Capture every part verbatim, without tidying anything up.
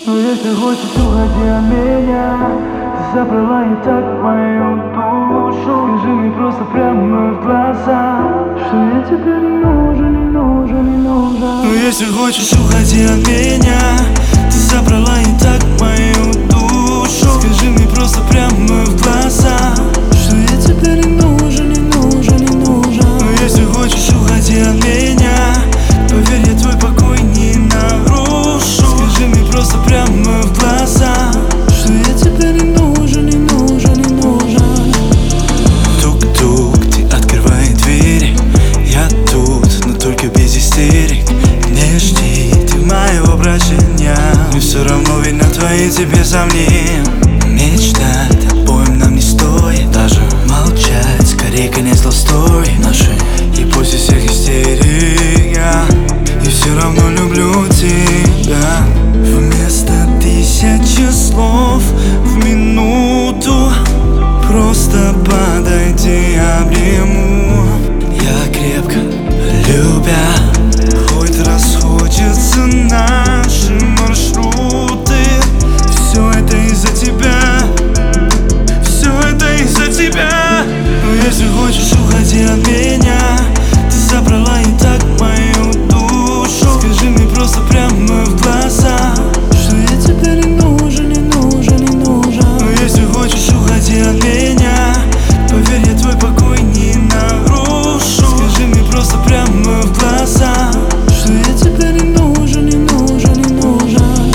Но если хочешь, уходи от меня. Ты забрала и так мою душу. Скажи мне просто прямо в глаза, что я тебе не нужен, не нужен, не нужен. Но если хочешь, уходи от меня. Ты забрала и так мою душу. Скажи мне просто прямо в глаза, что я тебе не нужен, не нужен, не нужен. Но если хочешь, уходи от меня. Поверь, я твой покой не нарушу. Скажи мне просто прямо в глаза, что я тебе не нужен, не нужен, не нужен. Тук-тук, ты открывай двери. Я тут, но только без истерик. Не жди ты моего прощения. Мне все равно видно твои тебе сомнения. Мечтать обоим нам не стоит. Даже молчать, скорее конец love story нашей. И после всех истерик я И все равно люблю тебя. Вместо тысячи слов в минуту просто подойди, обниму. Я крепко любя, хоть расходятся наши маршруты. Все это из-за тебя, все это из-за тебя. Но если хочешь, уходи от меня. Ты забрала и так мою душу. Скажи мне просто прямо в глаза, что я тебе не нужен, не нужен, не нужен. Но если хочешь, уходи от меня. Поверь, я твой покой не нарушу. Скажи мне просто прямо в глаза, что я тебе не нужен, не нужен, не нужен.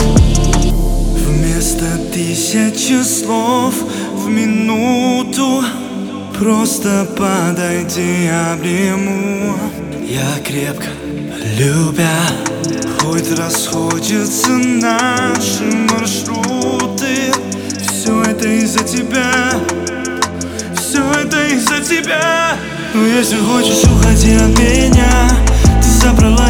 Вместо тысячи слов в минуту просто подойди, обниму. Я крепко любя, хоть расходятся наши маршруты. Все это из-за тебя, все это из-за тебя. Но если хочешь, уходи от меня. Ты забрала